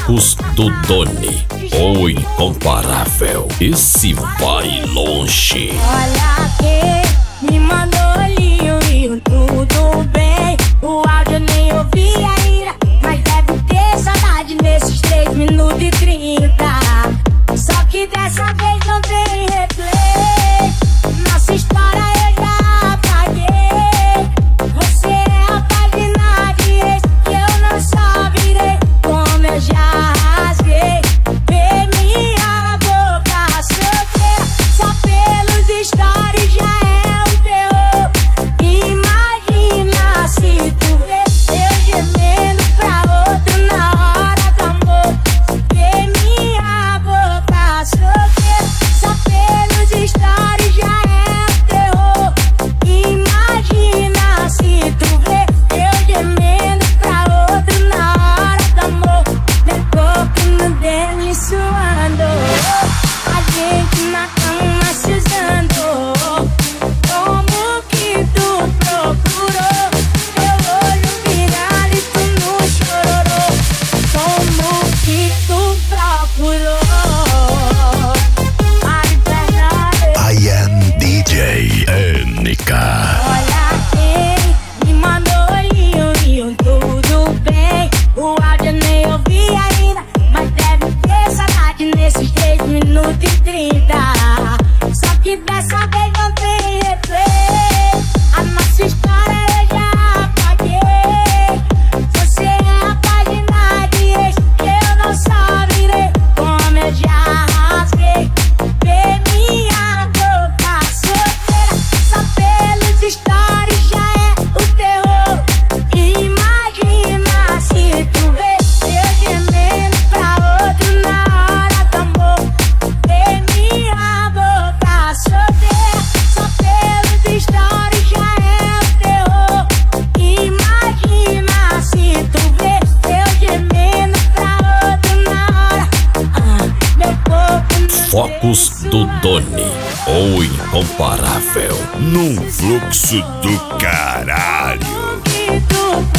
Focos do Doni, o incomparável. Esse vai longe. Olha quem me mandou ali, tudo bem. O áudio eu nem ouvi ainda, mas deve ter saudade nesses 3 minutos e 30. Só que dessa vez não tem replay. Nossa história eu já apaguei. Você é a página de ex que eu não só virei, como eu já rasguei. Vê minha boca solteira, só pelos stories já é um terror. Imagina se tu vê eu gemendo pra outro na hora do amor. Vê minha boca solteira, só pelos stories já é um terror. Imagina se tu vê eu gemendo pra outro na hora do amor. Meu corpo no dele suando, a gente na cama se usando. Como que tu procurou meu olho virado e tu não chorou? Como que tu procurou? I am DJ NK. Olha quem me mandou ali, tudo bem. O áudio eu nem ouvi ainda, mas deve ter saudade nesses 3 minutos e 30. Só que dessa vez não tem replay. A nossa história eu já apaguei. Você é a página de ex que eu não só virei, como eu já rasguei. Vê minha boca solteira, só pelos stories já é o terror. Imagina se tu vê eu gemendo pra outro na hora do amor. Vê minha boca solteira, só pelos stories já é o terror. Imagina se tu vê eu gemendo pra outro na hora. Meu corpo no Focos do Doni, o incomparável. Num fluxo do caralho. que tu